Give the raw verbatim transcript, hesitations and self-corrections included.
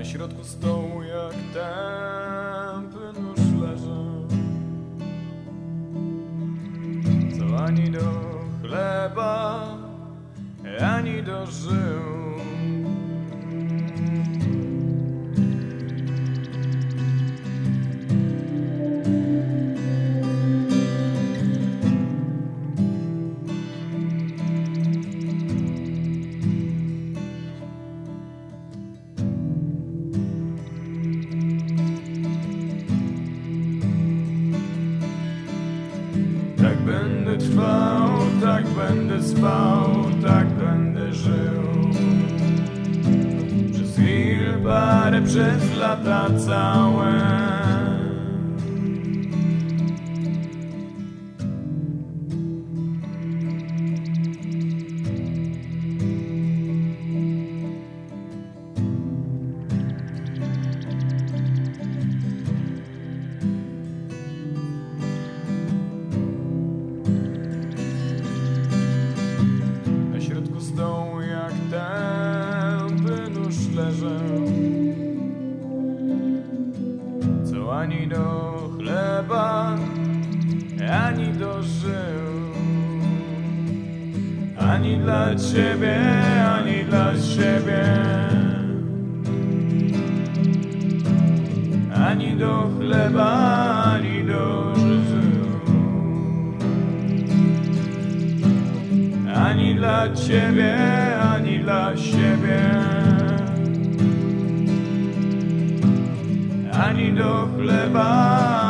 środku stołu jak tępy nóż leżę, co ani do chleba, ani do żył. Tak będę trwał, tak będę spał, tak będę żył. Przez chwilę, parę, przez lata całe. Stołu jak tępy nóż leżę, co ani do chleba, ani do żył. Ani dla ciebie, ani dla siebie, ani do chleba, ani do żył. Ani dla ciebie, ani dla siebie, ani do chleba.